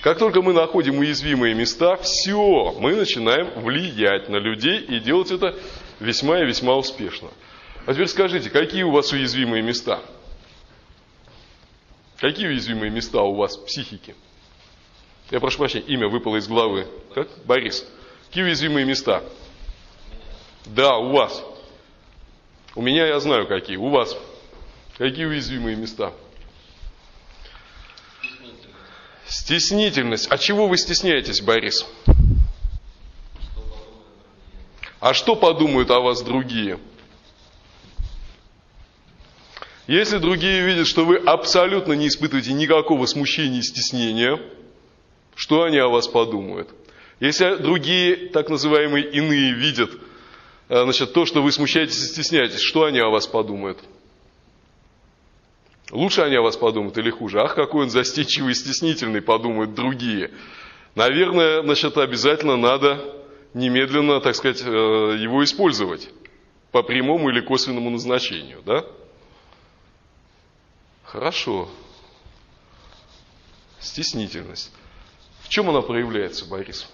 Как только мы находим уязвимые места, все, мы начинаем влиять на людей и делать это весьма и весьма успешно. А теперь скажите, какие у вас уязвимые места? Какие уязвимые места у вас в психике? Я прошу прощения, имя выпало из головы. Как? Борис. Какие уязвимые места? Да, у вас. У меня я знаю какие. У вас. Какие уязвимые места? Стеснительность. А чего вы стесняетесь, Борис? А что подумают о вас другие? Если другие видят, что вы абсолютно не испытываете никакого смущения и стеснения, что они о вас подумают? Если другие, так называемые иные, видят, значит, то, что вы смущаетесь и стесняетесь, что они о вас подумают? Лучше они о вас подумают или хуже? Ах, какой он застенчивый и стеснительный, подумают другие. Наверное, значит, обязательно надо немедленно, так сказать, его использовать по прямому или косвенному назначению, да? Хорошо. Стеснительность. В чем она проявляется, Борис?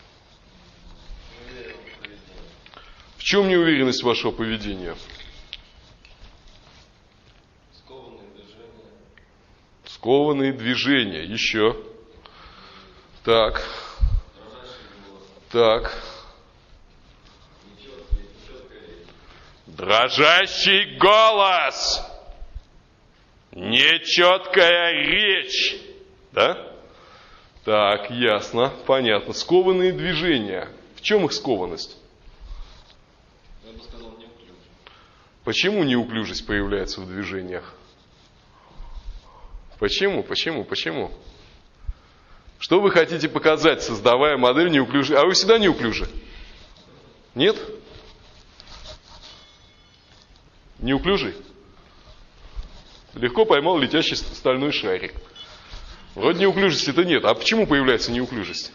В чем неуверенность вашего поведения? Скованные движения. Еще. Так. Так. Дрожащий голос. Нечеткая речь. Да? Так, ясно, понятно. Скованные движения. В чем их скованность? Я бы сказал, неуклюжесть. Почему неуклюжесть появляется в движениях? Почему? Что вы хотите показать, создавая модель неуклюжей? А вы всегда неуклюжи? Нет? Неуклюжий? Легко поймал летящий стальной шарик. Вроде неуклюжести-то нет. А почему появляется неуклюжесть?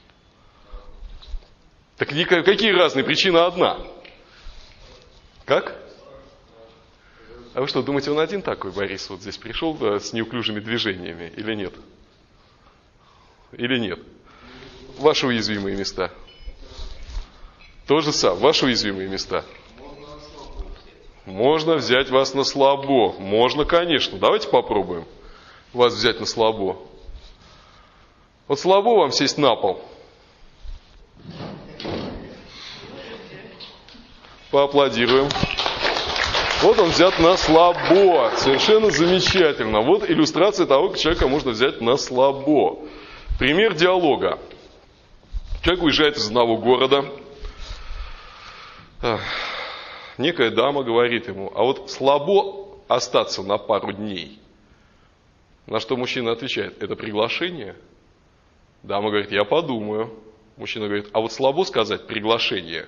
Так какие разные? Причина одна. Как? А вы что, думаете, он один такой, Борис, вот здесь пришел с неуклюжими движениями или нет? Или нет? Ваши уязвимые места. То же самое. Ваши уязвимые места. Можно взять вас на слабо. Можно, конечно. Давайте попробуем вас взять на слабо. Вот слабо вам сесть на пол. Поаплодируем. Вот он взят на слабо. Совершенно замечательно. Вот иллюстрация того, как человека можно взять на слабо. Пример диалога. Человек уезжает из одного города. Некая дама говорит ему: а вот слабо остаться на пару дней. На что мужчина отвечает: это приглашение? Дама говорит: я подумаю. Мужчина говорит: а вот слабо сказать приглашение?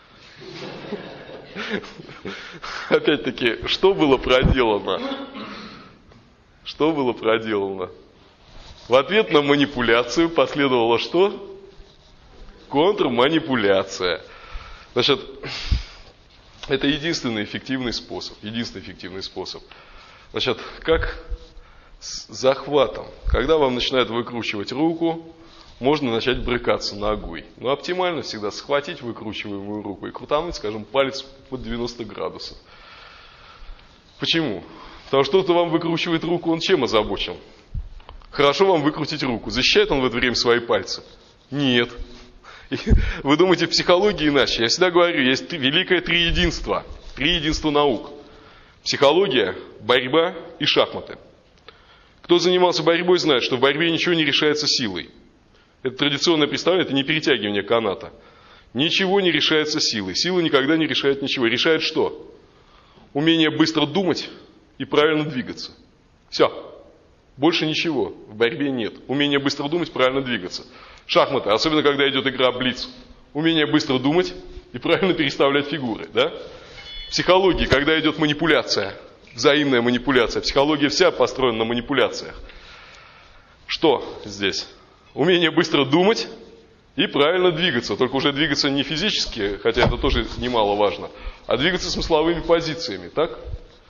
Опять-таки, что было проделано? Что было проделано? В ответ на манипуляцию последовало что? Контрманипуляция. Значит, это единственный эффективный способ. Значит, как с захватом. Когда вам начинают выкручивать руку, можно начать брыкаться ногой. Но оптимально всегда схватить выкручиваемую руку и крутануть, скажем, палец под 90 градусов. Почему? Потому что кто-то вам выкручивает руку, он чем озабочен? Хорошо вам выкрутить руку. Защищает он в это время свои пальцы? Нет. Вы думаете, в психологии иначе? Я всегда говорю, есть великое триединство. Триединство наук. Психология, борьба и шахматы. Кто занимался борьбой, знает, что в борьбе ничего не решается силой. Это традиционное представление, это не перетягивание каната. Ничего не решается силой. Сила никогда не решает ничего. Решает что? Умение быстро думать и правильно двигаться. Все. Больше ничего в борьбе нет. Умение быстро думать, правильно двигаться. Шахматы, особенно когда идет игра блиц. Умение быстро думать и правильно переставлять фигуры. Да? Психология, когда идет манипуляция, взаимная манипуляция. Психология вся построена на манипуляциях. Что здесь? Умение быстро думать и правильно двигаться. Только уже двигаться не физически, хотя это тоже немаловажно, а двигаться смысловыми позициями. Так?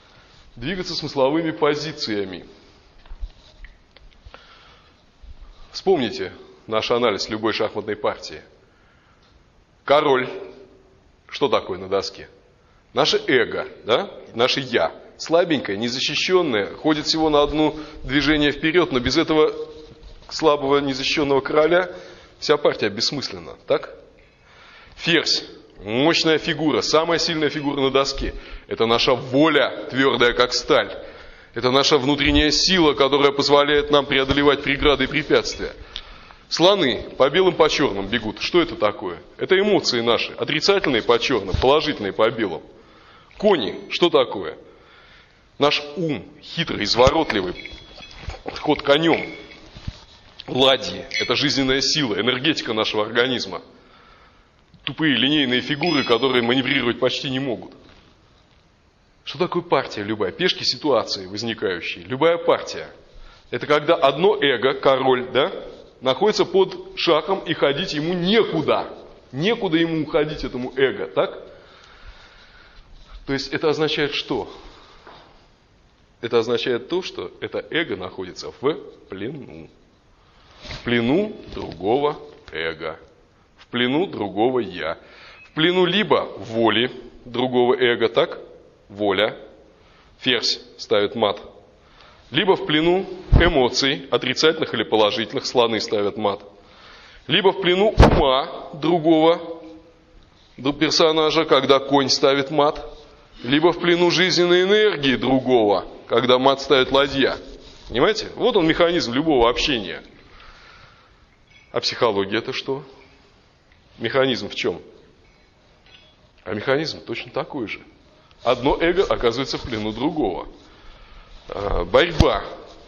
Двигаться смысловыми позициями. Вспомните наш анализ любой шахматной партии. Король. Что такое на доске? Наше эго, да? Наше я. Слабенькое, незащищенное, ходит всего на одно движение вперед, но без этого слабого, незащищенного короля вся партия бессмысленна, так? Ферзь. Мощная фигура, самая сильная фигура на доске. Это наша воля, твердая как сталь. Это наша внутренняя сила, которая позволяет нам преодолевать преграды и препятствия. Слоны по белым, по черным бегут. Что это такое? Это эмоции наши. Отрицательные по черным, положительные по белым. Кони. Что такое? Наш ум, хитрый, изворотливый. Ход конем. Ладьи. Это жизненная сила, энергетика нашего организма. Тупые линейные фигуры, которые маневрировать почти не могут. Что такое партия любая? Пешки ситуации возникающие. Любая партия. Это когда одно эго, король, да, находится под шахом и ходить ему некуда. Некуда ему уходить, этому эго, так? То есть это означает что? Это означает то, что это эго находится в плену. В плену другого эго. В плену другого я. В плену либо воли другого эго, так? Воля. Ферзь ставит мат. Либо в плену эмоций, отрицательных или положительных, слоны ставят мат. Либо в плену ума другого персонажа, когда конь ставит мат. Либо в плену жизненной энергии другого, когда мат ставит ладья. Понимаете? Вот он механизм любого общения. А психология это что? Механизм в чем? А механизм точно такой же. Одно эго оказывается в плену другого. Борьба.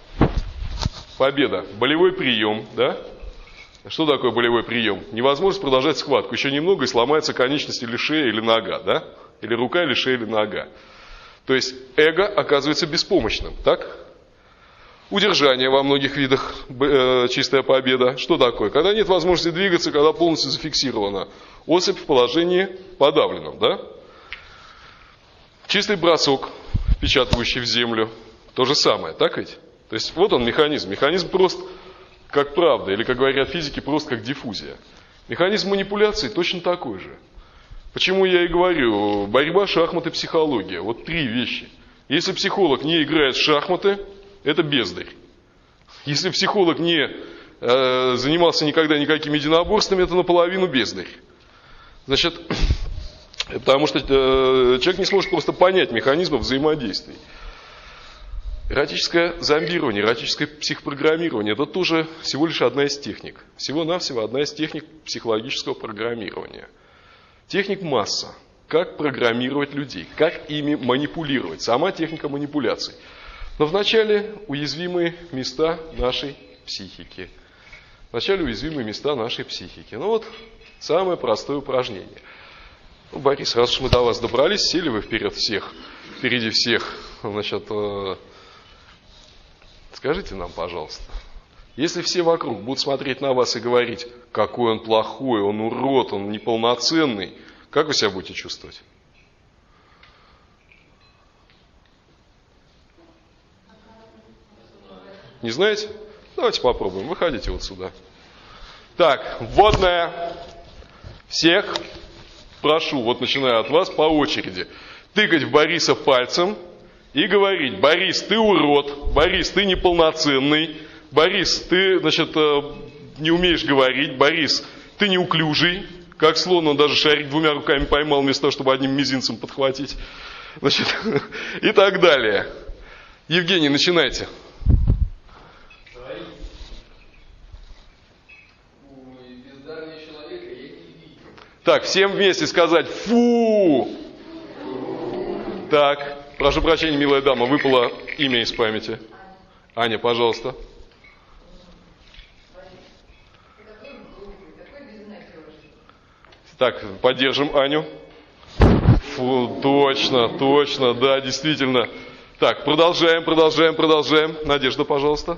Победа. Болевой прием. Да? Что такое болевой прием? Невозможность продолжать схватку. Еще немного и сломается конечность или шея, или нога. Да? Или рука, или шея, или нога. То есть эго оказывается беспомощным. Так? Удержание во многих видах, чистая победа. Что такое? Когда нет возможности двигаться, когда полностью зафиксирована особь в положении подавленном. Да? Чистый бросок, впечатывающий в землю. То же самое, так ведь? То есть вот он механизм. Механизм прост как правда, или, как говорят физики, прост как диффузия. Механизм манипуляции точно такой же. Почему я и говорю, борьба, шахматы, психология. Вот три вещи. Если психолог не играет в шахматы, это бездарь. Если психолог не занимался никогда никакими единоборствами, это наполовину бездарь. Значит, потому что человек не сможет просто понять механизмы взаимодействий. Эротическое зомбирование, эротическое психопрограммирование – это тоже всего лишь одна из техник. Всего-навсего одна из техник психологического программирования. Техник масса. Как программировать людей, как ими манипулировать. Сама техника манипуляций. Но вначале уязвимые места нашей психики. Вначале уязвимые места нашей психики. Ну вот, самое простое упражнение. Ну, Борис, раз уж мы до вас добрались, сели вы впереди всех, значит, скажите нам, пожалуйста, если все вокруг будут смотреть на вас и говорить, какой он плохой, он урод, он неполноценный, как вы себя будете чувствовать? Не знаете? Давайте попробуем. Выходите вот сюда. Так, вводная. Всех прошу, вот начиная от вас, по очереди, тыкать в Бориса пальцем и говорить: Борис, ты урод, Борис, ты неполноценный, Борис, ты, значит, не умеешь говорить, Борис, ты неуклюжий, как слон, он даже шарик двумя руками поймал, вместо того, чтобы одним мизинцем подхватить, значит, и так далее. Евгений, начинайте. Так, всем вместе сказать «фу». Так, прошу прощения, милая дама, выпало имя из памяти. Аня, пожалуйста. Так, поддержим Аню. Фу, точно, да, действительно. Так, продолжаем. Надежда, пожалуйста.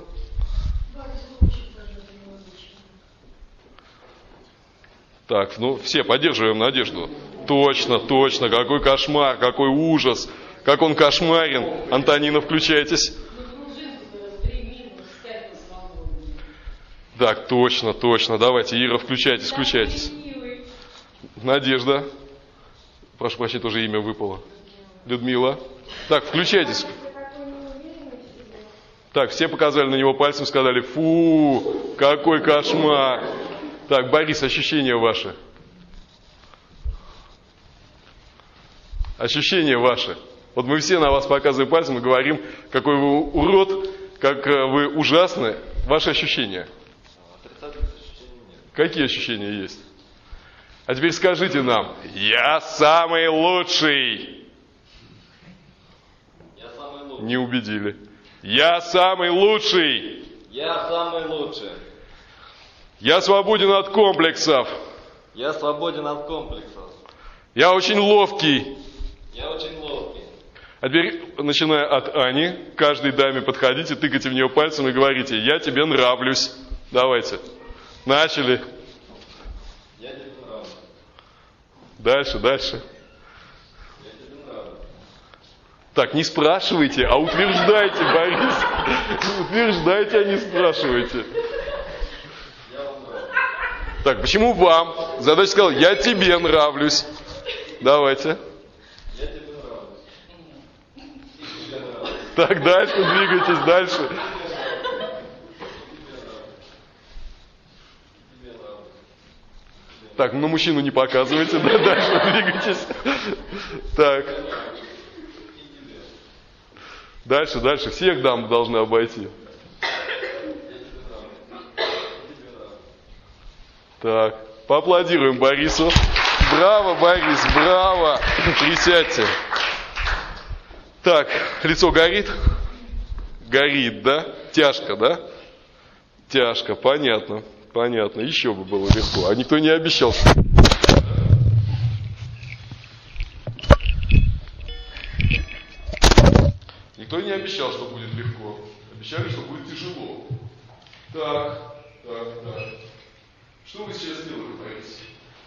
Так, ну все поддерживаем Надежду. Точно, какой кошмар, какой ужас, как он кошмарен. Антонина, включайтесь. Так, точно, точно. Давайте, Ира, включайтесь, включайтесь. Надежда. Прошу прощения, тоже имя выпало. Людмила. Так, включайтесь. Так, все показали на него пальцем, сказали: фу, какой кошмар. Так, Борис, ощущения ваши. Ощущения ваши. Вот мы все на вас показываем пальцем и говорим, какой вы урод, как вы ужасны. Ваши ощущения. Отрицательных ощущений нет. Какие ощущения есть? А теперь скажите нам: я самый лучший. Я самый лучший. Не убедили. Я самый лучший. Я самый лучший. Я свободен от комплексов. Я свободен от комплексов. Я очень ловкий. Я очень ловкий. А теперь, начиная от Ани, каждой даме подходите, тыкайте в нее пальцем и говорите: я тебе нравлюсь. Давайте. Начали. Я тебе нравлюсь. Дальше, дальше. Я тебе нравлюсь. Так, не спрашивайте, а утверждайте, Борис. Утверждайте, а не спрашивайте. Я вам нравлюсь. Так, почему вам? Задача сказала: я тебе нравлюсь. Давайте. Я тебе нравлюсь. И тебе нравлюсь. Так, дальше двигайтесь, дальше. Тебе нравлюсь. Так, на мужчину не показывайте, да, дальше двигайтесь. Так. Дальше, дальше. Всех дам должны обойти. Так, поаплодируем Борису. Браво, Борис, браво. Присядьте. Так, лицо горит? Горит, да? Тяжко, да? Тяжко, понятно. Понятно, еще бы было легко. А никто не обещал. Никто не обещал, что будет легко. Обещали, что будет тяжело. Так. Что вы сейчас делаете, Борис?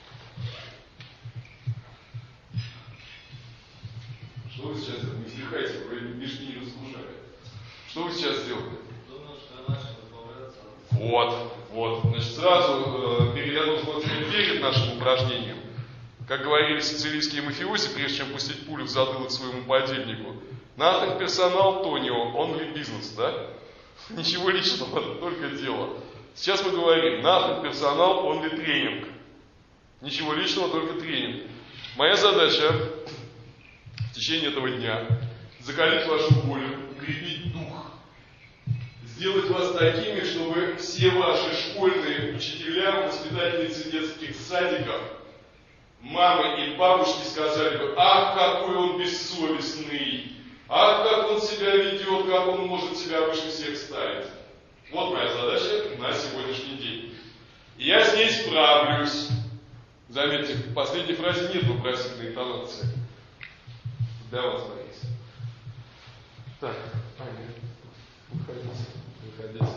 Что вы сейчас делаете? Не стихайте, вы мешки не разгружали. Что вы сейчас делаете? Думаю, что я начал избавляться от... Вот. Значит, сразу я должен вот перед нашим упражнением, как говорили сицилийские мафиози, прежде чем пустить пулю в затылок своему подельнику: nothing personal, Tonio, only business, да? Ничего личного, только дело. Сейчас мы говорим: nothing personal, only тренинг. Ничего личного, только тренинг. Моя задача в течение этого дня закалить вашу волю, укрепить дух, сделать вас такими, чтобы все ваши школьные учителя, воспитательницы детских садиков, мамы и бабушки сказали бы: ах, какой он бессовестный, ах, как он себя ведет, как он может себя выше всех ставить. Вот моя задача на сегодняшний день. И я с ней справлюсь. Заметьте, в последней фразе нет вопросительной интонации. Для вас, Борис. Так, Аня, выходите.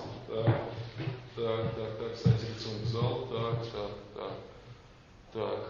Так, кстати, лицом в зал. Так.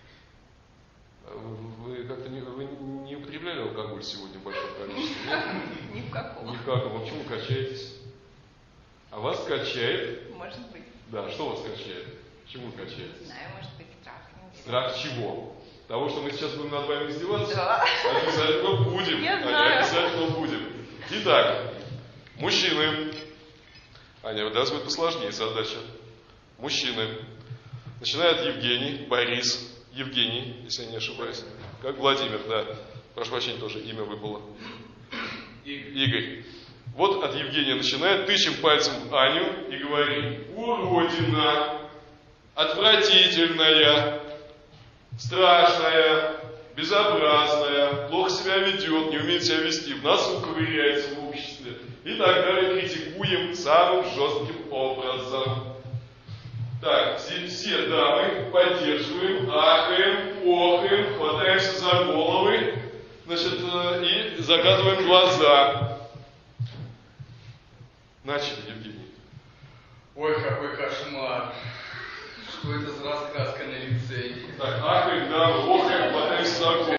Вы как-то не употребляли алкоголь сегодня в большом количестве? Ни в каком. Ни в каком. А почему качаетесь? А вас качает? Может быть. Да, что вас качает? Почему Не качаетесь? знаю, может быть, страх. Не уверена. Страх чего? Того, что мы сейчас будем над вами издеваться? Да. Обязательно будем. Я знаю. Обязательно будем. Итак, мужчины. Аня, для вас будет посложнее задача. Мужчины. Начиная от Евгений, Борис, Евгений, если я не ошибаюсь. Как Владимир, да. Прошу прощения, тоже имя выпало. Игорь. Вот от Евгения начиная, тычем пальцем Аню и говорим: уродина, отвратительная, страшная, безобразная, плохо себя ведет, не умеет себя вести, в носу ковыряется в обществе и так далее, критикуем самым жестким образом. Так, все дамы поддерживаем, ахаем, охаем, хватаемся за головы, значит, и закатываем глаза. Начали, Евгений. Ой, какой кошмар. Что это за раскраска на лице? Так, ахаем, дамы, охаем, хватаемся за голову.